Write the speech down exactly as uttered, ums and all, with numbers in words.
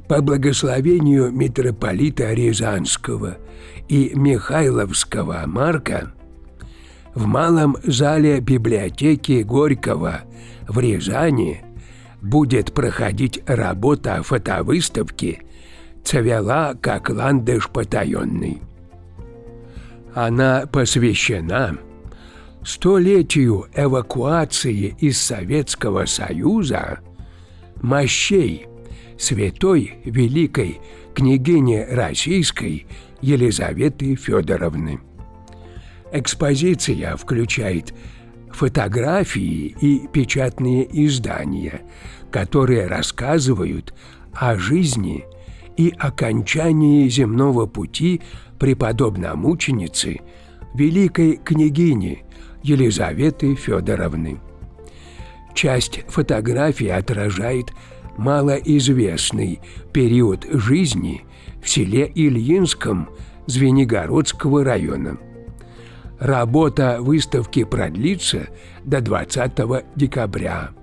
По благословению митрополита Рязанского и Михайловского Марка в малом зале библиотеки Горького в Рязани будет проходить работа фотовыставки «Цвела, как ландыш потаенный». Она посвящена столетию эвакуации из Советского Союза мощей святой великой княгини российской Елизаветы Федоровны. Экспозиция включает фотографии и печатные издания, которые рассказывают о жизни и окончании земного пути преподобномученицы великой княгини Елизаветы Федоровны. Часть фотографий отражает малоизвестный период жизни в селе Ильинском Звенигородского района. Работа выставки продлится до двадцатого декабря.